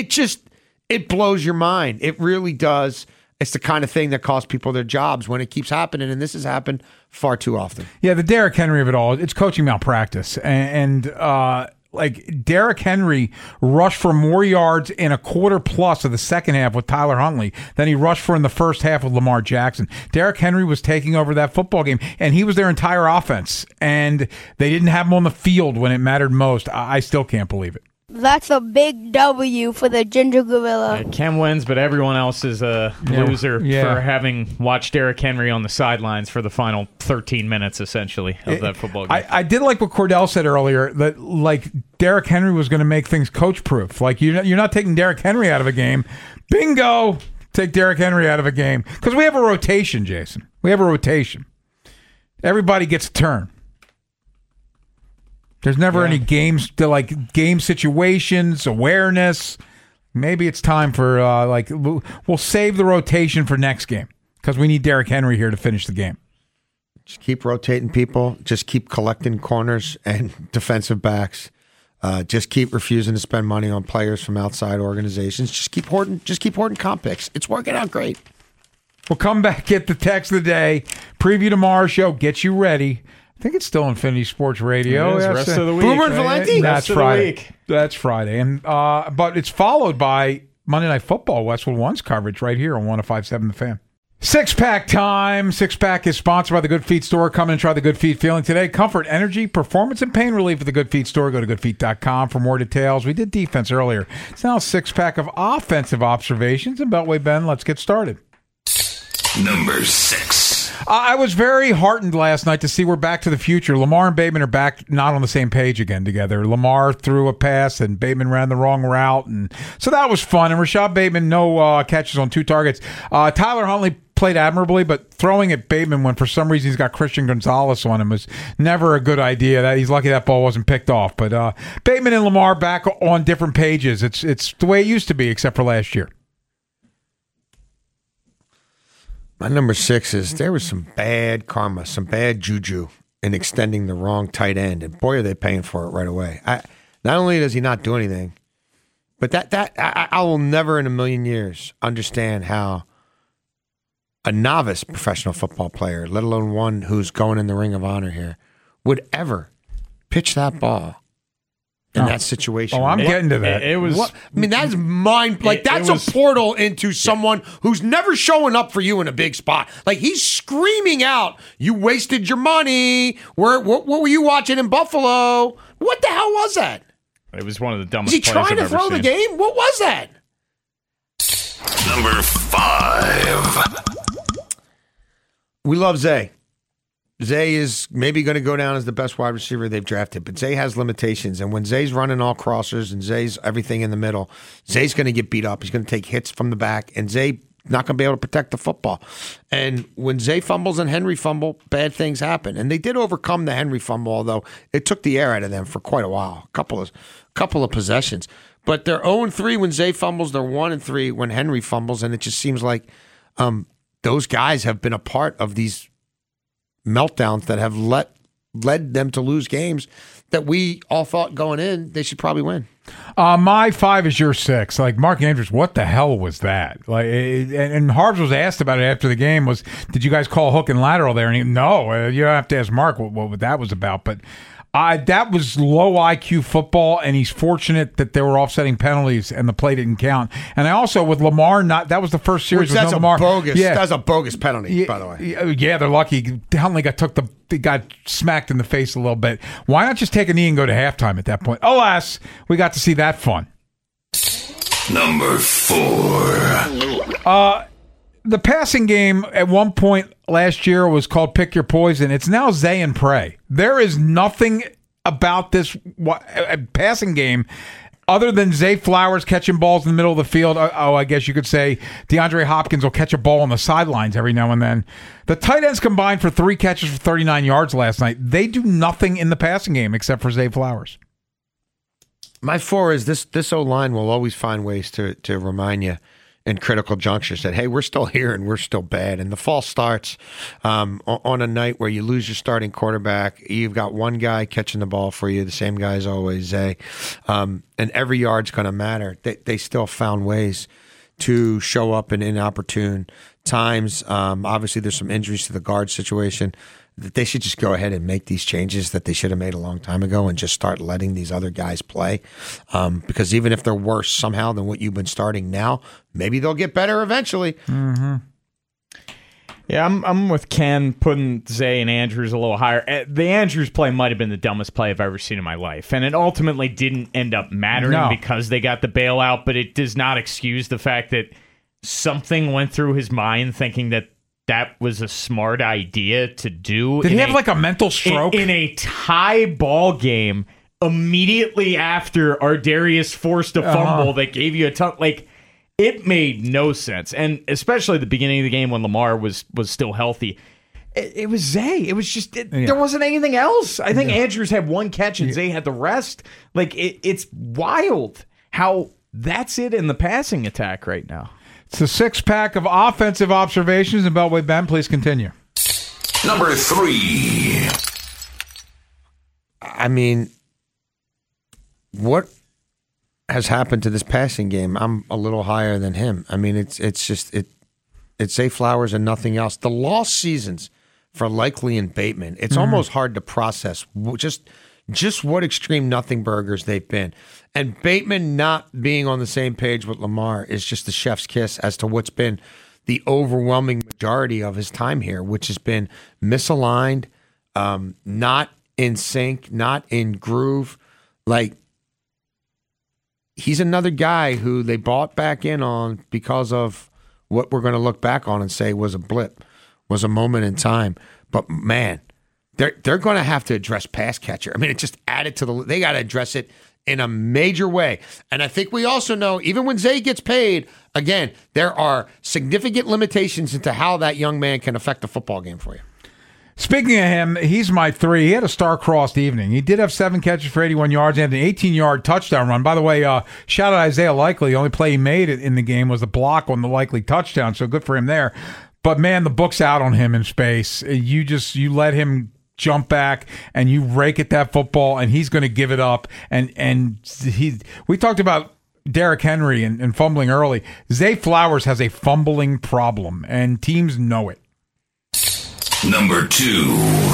It blows your mind. It really does. It's the kind of thing that costs people their jobs when it keeps happening, and this has happened far too often. Yeah, the Derrick Henry of it all, it's coaching malpractice. And Derrick Henry rushed for more yards in a quarter plus of the second half with Tyler Huntley than he rushed for in the first half with Lamar Jackson. Derrick Henry was taking over that football game, and he was their entire offense, and they didn't have him on the field when it mattered most. I still can't believe it. That's a big W for the Ginger Gorilla. Ken wins, but everyone else is a loser for having watched Derrick Henry on the sidelines for the final 13 minutes, essentially, of that football game. I did like what Cordell said earlier, that like Derrick Henry was going to make things coach-proof. Like, you're not taking Derrick Henry out of a game. Bingo! Take Derrick Henry out of a game. Because we have a rotation, Jason. We have a rotation. Everybody gets a turn. There's never any games to game situations, awareness. Maybe it's time for we'll save the rotation for next game because we need Derrick Henry here to finish the game. Just keep rotating people. Just keep collecting corners and defensive backs. Just keep refusing to spend money on players from outside organizations. Just keep hoarding comp picks. It's working out great. We'll come back, get the text of the day, preview tomorrow's show, get you ready. I think it's still Infinity Sports Radio. It is, rest of the week. Boomer and Valenti? That's Friday. That's Friday. And but it's followed by Monday Night Football, Westwood One's coverage right here on 105.7 The Fan. Six-pack time. Six-pack is sponsored by the Good Feet Store. Come in and try the Good Feet feeling today. Comfort, energy, performance, and pain relief at the Good Feet Store. Go to goodfeet.com for more details. We did defense earlier. It's now a six-pack of offensive observations. And Beltway Ben, let's get started. Number 6. I was very heartened last night to see we're back to the future. Lamar and Bateman are back not on the same page again together. Lamar threw a pass and Bateman ran the wrong route. And so that was fun. And Rashad Bateman, no catches on 2 targets. Tyler Huntley played admirably, but throwing at Bateman when for some reason he's got Christian Gonzalez on him was never a good idea. He's lucky that ball wasn't picked off. But Bateman and Lamar back on different pages. It's the way it used to be, except for last year. My number 6 is there was some bad karma, some bad juju in extending the wrong tight end, and boy, are they paying for it right away. Not only does he not do anything, but I will never in a million years understand how a novice professional football player, let alone one who's going in the Ring of Honor here, would ever pitch that ball in that situation. Oh, I'm getting to that. It was. I mean, that's that's a portal into someone who's never showing up for you in a big spot. Like, he's screaming out, "You wasted your money. What were you watching in Buffalo? What the hell was that?" It was one of the dumbest. Is he trying to throw the game? What was that? Number 5. We love Zay. Zay is maybe going to go down as the best wide receiver they've drafted, but Zay has limitations. And when Zay's running all crossers and Zay's everything in the middle, Zay's going to get beat up. He's going to take hits from the back, and Zay not going to be able to protect the football. And when Zay fumbles and Henry fumble, bad things happen. And they did overcome the Henry fumble, although it took the air out of them for quite a while, a couple of possessions. But they're 0-3 when Zay fumbles. They're 1-3 when Henry fumbles, and it just seems like those guys have been a part of these meltdowns that have led them to lose games that we all thought going in they should probably win. My 5 is your 6. Like, Mark Andrews, what the hell was that? Like, and Harbs was asked about it after the game. Did you guys call hook and lateral there? And no, you have to ask Mark what that was about. But that was low IQ football, and he's fortunate that they were offsetting penalties and the play didn't count. And I also, with Lamar, that was the first series with Lamar. That's a bogus penalty, by the way. Yeah, they're lucky. Huntley got smacked in the face a little bit. Why not just take a knee and go to halftime at that point? Alas, we got to see that fun. Number 4. The passing game at one point last year was called Pick Your Poison. It's now Zay and Pray. There is nothing about this passing game other than Zay Flowers catching balls in the middle of the field. I guess you could say DeAndre Hopkins will catch a ball on the sidelines every now and then. The tight ends combined for 3 catches for 39 yards last night. They do nothing in the passing game except for Zay Flowers. My 4 is this O-line will always find ways to remind you in critical junctures that, hey, we're still here and we're still bad. And the fall starts on a night where you lose your starting quarterback. You've got one guy catching the ball for you, the same guy as always, Zay. And every yard's going to matter. They still found ways to show up in inopportune times. Obviously, there's some injuries to the guard situation. They should just go ahead and make these changes that they should have made a long time ago and just start letting these other guys play. Because even if they're worse somehow than what you've been starting now, maybe they'll get better eventually. Mm-hmm. Yeah, I'm with Ken putting Zay and Andrews a little higher. The Andrews play might have been the dumbest play I've ever seen in my life. And it ultimately didn't end up mattering because they got the bailout, but it does not excuse the fact that something went through his mind thinking that was a smart idea to do. Did he have like a mental stroke? In a tie ball game, immediately after Ardarius forced a fumble that gave you a ton. Like, it made no sense. And especially at the beginning of the game when Lamar was still healthy. It was Zay. It was just, there wasn't anything else. I think Andrews had 1 catch and Zay had the rest. Like, it's wild how that's it in the passing attack right now. It's a 6-pack of offensive observations. And Beltway Ben, please continue. Number 3. I mean, what has happened to this passing game? I'm a little higher than him. I mean, it's Zay Flowers and nothing else. The lost seasons for Likely and Bateman, it's almost hard to process just what extreme nothing burgers they've been. And Bateman not being on the same page with Lamar is just the chef's kiss as to what's been the overwhelming majority of his time here, which has been misaligned, not in sync, not in groove. Like, he's another guy who they bought back in on because of what we're going to look back on and say was a blip, was a moment in time. But, man, they're going to have to address pass catcher. I mean, it just added to they got to address it in a major way. And I think we also know, even when Zay gets paid, again, there are significant limitations into how that young man can affect the football game for you. Speaking of him, he's my 3. He had a star-crossed evening. He did have 7 catches for 81 yards and an 18-yard touchdown run. By the way, shout out Isaiah Likely. The only play he made in the game was the block on the Likely touchdown, so good for him there. But, man, the book's out on him in space. You let him jump back and you rake at that football, and he's going to give it up. And we talked about Derrick Henry and fumbling early. Zay Flowers has a fumbling problem, and teams know it. Number 2.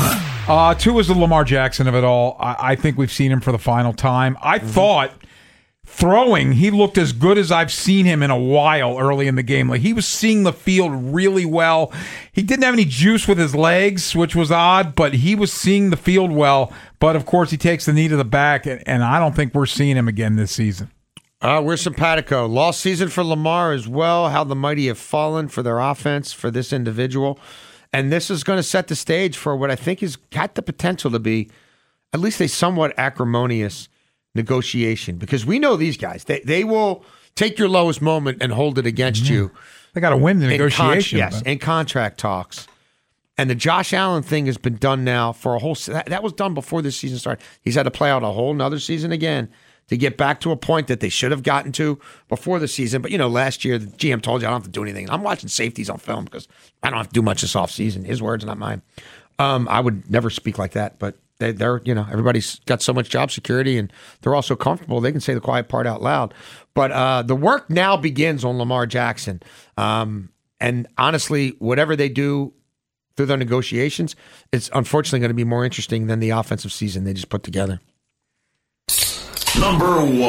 Two is the Lamar Jackson of it all. I think we've seen him for the final time. I thought throwing, he looked as good as I've seen him in a while early in the game. Like, he was seeing the field really well. He didn't have any juice with his legs, which was odd, but he was seeing the field well. But, of course, he takes the knee to the back, and I don't think we're seeing him again this season. We're simpatico. Lost season for Lamar as well. How the mighty have fallen for their offense, for this individual. And this is going to set the stage for what I think has got the potential to be at least a somewhat acrimonious negotiation. Because we know these guys. They will take your lowest moment and hold it against you. They got to win the negotiation. Yes, in contract talks. And the Josh Allen thing has been done now for a whole – that was done before this season started. He's had to play out a whole nother season again to get back to a point that they should have gotten to before the season. But, last year the GM told you I don't have to do anything. I'm watching safeties on film because I don't have to do much this offseason. His words, not mine. I would never speak like that, but they're everybody's got so much job security and they're all so comfortable they can say the quiet part out loud. But the work now begins on Lamar Jackson. And honestly, whatever they do through their negotiations, it's unfortunately going to be more interesting than the offensive season they just put together. Number 1.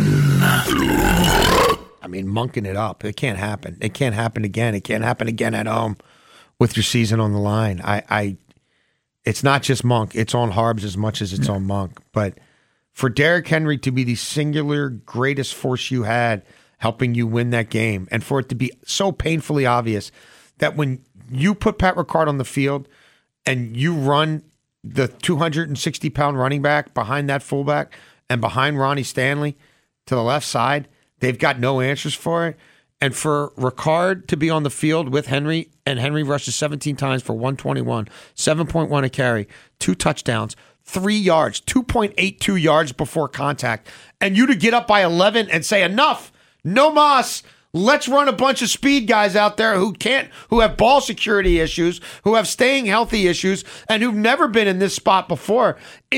I mean, monking it up. It can't happen. It can't happen again. It can't happen again at home with your season on the line. It's not just Monk. It's on Harbs as much as it's on Monk. But for Derrick Henry to be the singular greatest force you had helping you win that game, and for it to be so painfully obvious that when you put Pat Ricard on the field and you run the 260-pound running back behind that fullback and behind Ronnie Stanley to the left side, they've got no answers for it. And for Ricard to be on the field with Henry, and Henry rushes 17 times for 121, 7.1 a carry, 2 touchdowns, 3 yards, 2.82 yards before contact, and you to get up by 11 and say, enough, no mas, let's run a bunch of speed guys out there who have ball security issues, who have staying healthy issues, and who've never been in this spot before.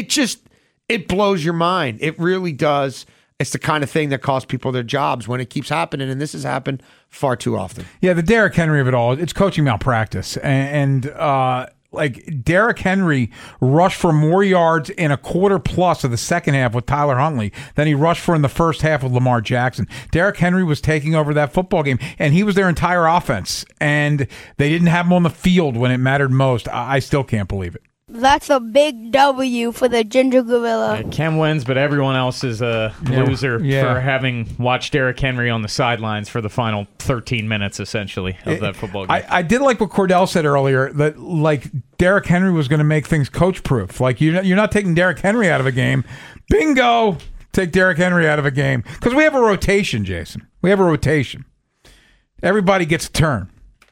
It blows your mind. It really does. It's the kind of thing that costs people their jobs when it keeps happening, and this has happened far too often. Yeah, the Derrick Henry of it all, it's coaching malpractice. And Derrick Henry rushed for more yards in a quarter plus of the second half with Tyler Huntley than he rushed for in the first half with Lamar Jackson. Derrick Henry was taking over that football game, and he was their entire offense, and they didn't have him on the field when it mattered most. I still can't believe it. That's a big W for the Ginger Gorilla. Cam wins, but everyone else is a loser for having watched Derrick Henry on the sidelines for the final 13 minutes, essentially, of that football game. I did like what Cordell said earlier, that Derrick Henry was going to make things coach-proof. You're not taking Derrick Henry out of a game. Bingo! Take Derrick Henry out of a game. Because we have a rotation, Jason. We have a rotation. Everybody gets a turn.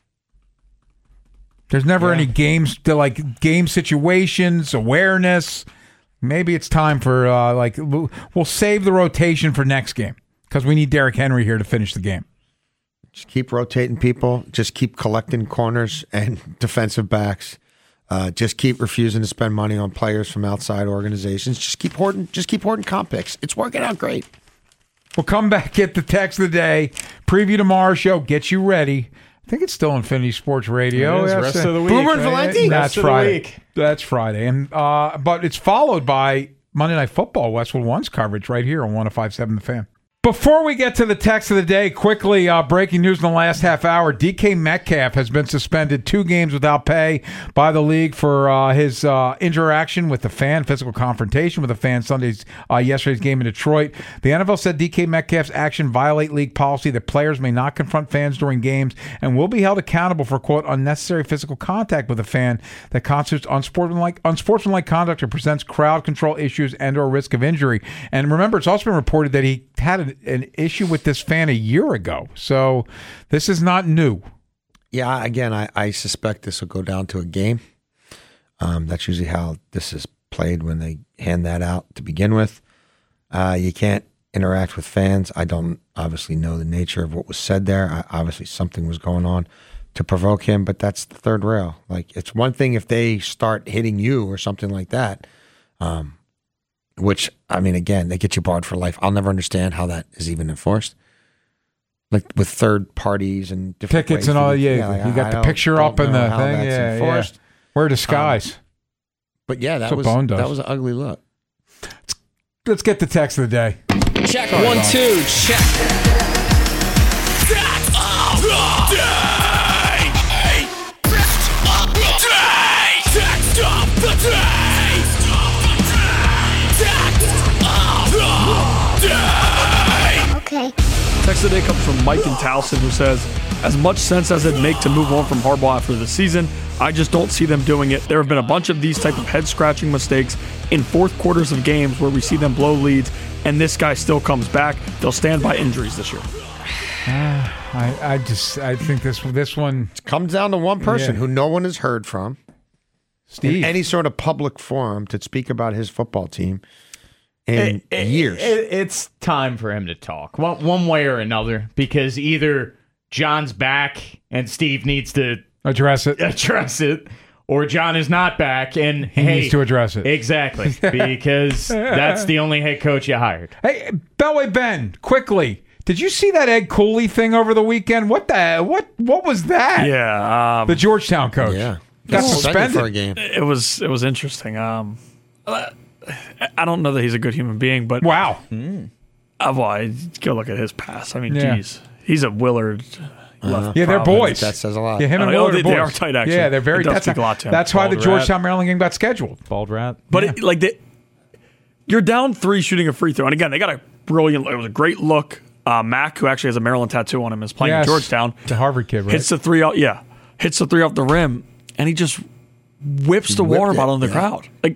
There's never any games game situations, awareness. Maybe it's time for we'll save the rotation for next game because we need Derrick Henry here to finish the game. Just keep rotating people. Just keep collecting corners and defensive backs. Just keep refusing to spend money on players from outside organizations. Just keep hoarding comp picks. It's working out great. We'll come back, get the text of the day, preview tomorrow's show, get you ready. I think it's still Infinity Sports Radio. It is, rest of the week. Boomer and Valenti? That's Friday. That's Friday. And but it's followed by Monday Night Football, Westwood One's coverage right here on 105.7 The Fan. Before we get to the text of the day, quickly, breaking news in the last half hour. DK Metcalf has been suspended 2 games without pay by the league for his interaction with the fan, physical confrontation with the fan yesterday's game in Detroit. The NFL said DK Metcalf's action violate league policy that players may not confront fans during games and will be held accountable for, quote, unnecessary physical contact with a fan that constitutes unsportsmanlike conduct or presents crowd control issues and or risk of injury. And remember, it's also been reported that he had an issue with this fan a year ago. So this is not new. Yeah, again, I suspect this will go down to a game. That's usually how this is played when they hand that out to begin with. You can't interact with fans. I don't obviously know the nature of what was said there. Obviously something was going on to provoke him, but that's the third rail. It's one thing if they start hitting you or something like that, which, I mean, again, they get you barred for life. I'll never understand how that is even enforced. With third parties and different tickets ways and all, you got the picture up and the thing. Enforced. Wear a disguise. But yeah, that That's what Bone does. was an ugly look. Let's get the text of the day. Check. Sorry, 1, Bob. 2, check. Text of the day. Text of the day. Text of the day. Okay. Text of the day comes from Mike in Towson, who says, as much sense as it'd make to move on from Harbaugh after the season, I just don't see them doing it. There have been a bunch of these type of head-scratching mistakes in fourth quarters of games where we see them blow leads, and this guy still comes back. They'll stand by injuries this year. I think this one comes down to one person who no one has heard from. Steve. In any sort of public forum to speak about his football team in years. It's time for him to talk, one way or another, because either John's back and Steve needs to address it, or John is not back and he needs to address it. Exactly, because that's the only head coach you hired. Hey, Beltway Ben, quickly, did you see that Ed Cooley thing over the weekend? What was that? Yeah, the Georgetown coach. Yeah, got suspended for a game. It was interesting. I don't know that he's a good human being, but wow. Well, go look at his past. I mean, geez, he's a Willard. Yeah, they're boys. That says a lot. Yeah, him and Willard are boys. They are tight, actually. Yeah, they're very. It does That's speak a lot to him. That's why the Bald Georgetown Maryland game got scheduled. Bald rat. But you're down 3 shooting a free throw, and again, they got a brilliant. It was a great look. Mac, who actually has a Maryland tattoo on him, is playing at Georgetown. The Harvard kid, right? Hits the three out. Yeah, hits the three off the rim, and he just whips the water bottle in the crowd. Like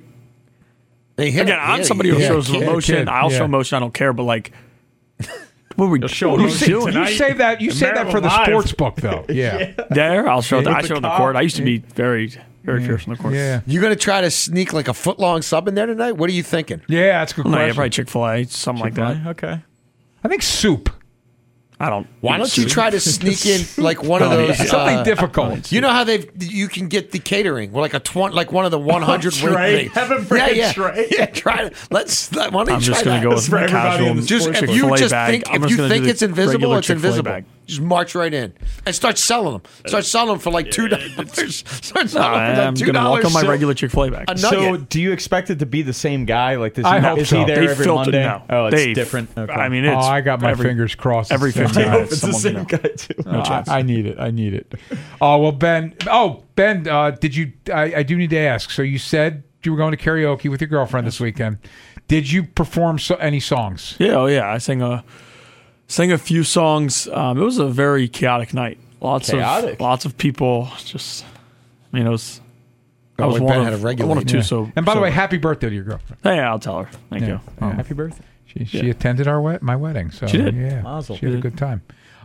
again, I'm somebody who shows emotion. I'll show emotion. I don't care, but like. What are we doing? You say that for the sports book, though. Yeah. There, I'll show that. I show on the court. I used to be very fierce on the court. Yeah. You going to try to sneak like a foot-long sub in there tonight? What are you thinking? Yeah, that's a good question. Yeah, probably Chick-fil-A, something like that. Okay. I think soup. I don't. Why don't you try to sneak in like one of those something difficult? You know how you can get the catering, like one of the 100 tray. Have him bring a tray. Yeah, try it. Why don't you I'm just try going to go with For my everybody in casual the Just sports if book. you Chick-fil-A just bag. think it's invisible, regular it's Chick-fil-A invisible. bag. Just march right in and start selling them. Start selling them for like $2. Start selling them I'm for going to $2. walk on my regular Chick-fil-A bag. So, do you expect it to be the same guy? Like, I hope is so. he there They every filtered Monday? now. Oh, it's They- different. Okay. I mean, it's I got my fingers crossed. every It's 15 I hope minutes. it's the someone's same gonna- guy too. No chance. I need it. Oh well, Ben. Did you? I do need to ask. So you said you were going to karaoke with your girlfriend this weekend. Did you perform any songs? Yeah, I sang a few songs. It was a very chaotic night. Lots of people. Just, I mean, it was. I was one of two. So, And by the way, happy birthday to your girlfriend. Hey, I'll tell her. Thank you. Happy birthday. She attended my wedding. So She did. Yeah, Mazel. she had a good time.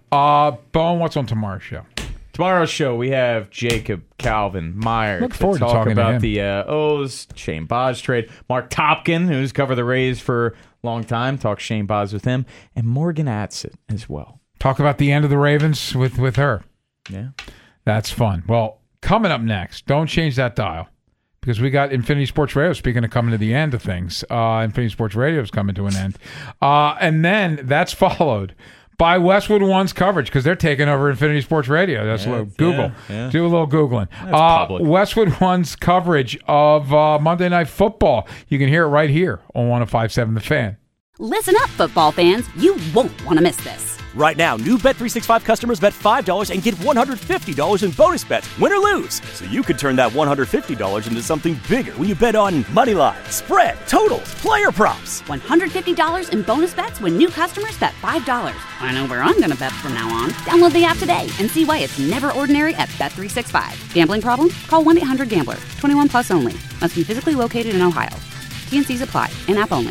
Bone, what's on tomorrow's show? Tomorrow's show, we have Jacob Calvin Meyer Look forward to talk talking to about him. the O's, Shane Boz trade. Mark Topkin, who's covered the Rays for a long time, talk Shane Boz with him, and Morgan Atzett as well. Talk about the end of the Ravens with her. Yeah. That's fun. Well, coming up next, don't change that dial because we got Infinity Sports Radio. Speaking of coming to the end of things, Infinity Sports Radio is coming to an end. And then that's followed by Westwood One's coverage because they're taking over Infinity Sports Radio. That's Google. Yeah. Do a little Googling. Public. Westwood One's coverage of Monday Night Football. You can hear it right here on 105.7 The Fan. Listen up, football fans. You won't want to miss this. Right now, new Bet365 customers bet $5 and get $150 in bonus bets, win or lose. So you could turn that $150 into something bigger when you bet on money line, spread, totals, player props. $150 in bonus bets when new customers bet $5. I know where I'm going to bet from now on. Download the app today and see why it's never ordinary at Bet365. Gambling problem? Call 1-800-GAMBLER. 21 plus only. Must be physically located in Ohio. T&Cs apply. In-app only.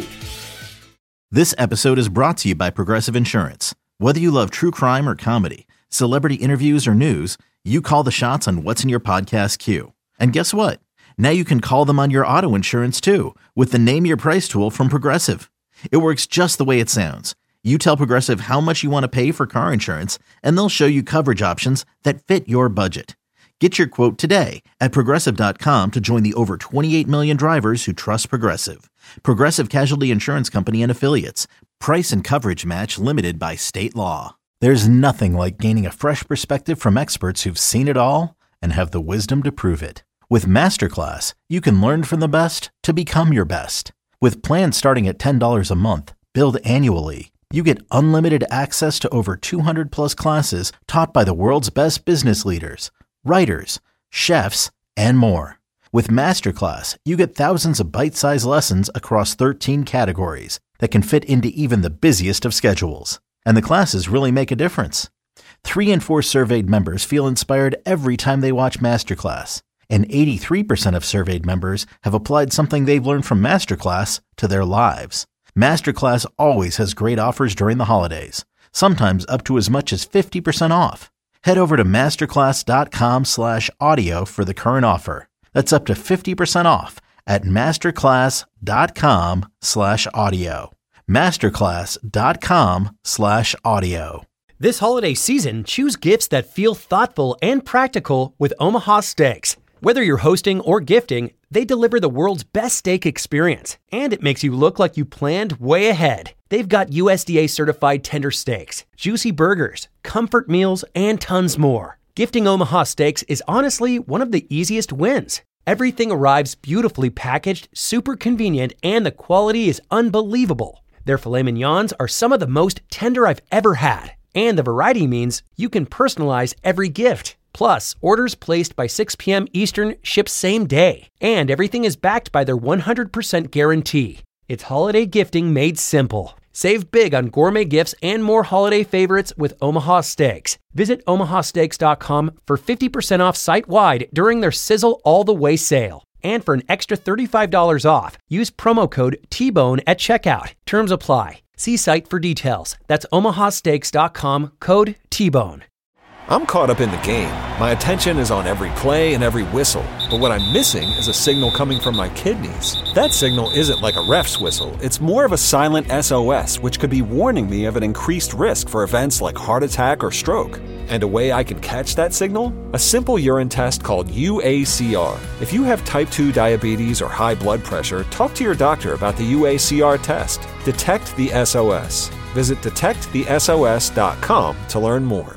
This episode is brought to you by Progressive Insurance. Whether you love true crime or comedy, celebrity interviews or news, you call the shots on what's in your podcast queue. And guess what? Now you can call them on your auto insurance too with the Name Your Price tool from Progressive. It works just the way it sounds. You tell Progressive how much you want to pay for car insurance, and they'll show you coverage options that fit your budget. Get your quote today at Progressive.com to join the over 28 million drivers who trust Progressive. Progressive Casualty Insurance Company and Affiliates. Price and coverage match limited by state law. There's nothing like gaining a fresh perspective from experts who've seen it all and have the wisdom to prove it. With Masterclass, you can learn from the best to become your best. With plans starting at $10 a month, billed annually, you get unlimited access to over 200 plus classes taught by the world's best business leaders, writers, chefs, and more. With Masterclass, you get thousands of bite-sized lessons across 13 categories that can fit into even the busiest of schedules. And the classes really make a difference. 3 in 4 surveyed members feel inspired every time they watch Masterclass. And 83% of surveyed members have applied something they've learned from Masterclass to their lives. Masterclass always has great offers during the holidays, sometimes up to as much as 50% off. Head over to masterclass.com/audio for the current offer. That's up to 50% off at masterclass.com/audio. masterclass.com/audio. This holiday season, choose gifts that feel thoughtful and practical with Omaha Steaks. Whether you're hosting or gifting, they deliver the world's best steak experience, and it makes you look like you planned way ahead. They've got USDA certified tender steaks, juicy burgers, comfort meals, and tons more. Gifting Omaha Steaks is honestly one of the easiest wins. Everything arrives beautifully packaged, super convenient, and the quality is unbelievable. Their filet mignons are some of the most tender I've ever had, and the variety means you can personalize every gift. Plus, orders placed by 6 p.m. Eastern ship same day, and everything is backed by their 100% guarantee. It's holiday gifting made simple. Save big on gourmet gifts and more holiday favorites with Omaha Steaks. Visit omahasteaks.com for 50% off site-wide during their Sizzle All the Way sale. And for an extra $35 off, use promo code TBONE at checkout. Terms apply. See site for details. That's omahasteaks.com, code TBONE. I'm caught up in the game. My attention is on every play and every whistle. But what I'm missing is a signal coming from my kidneys. That signal isn't like a ref's whistle. It's more of a silent SOS, which could be warning me of an increased risk for events like heart attack or stroke. And a way I can catch that signal? A simple urine test called UACR. If you have type 2 diabetes or high blood pressure, talk to your doctor about the UACR test. Detect the SOS. Visit detectthesos.com to learn more.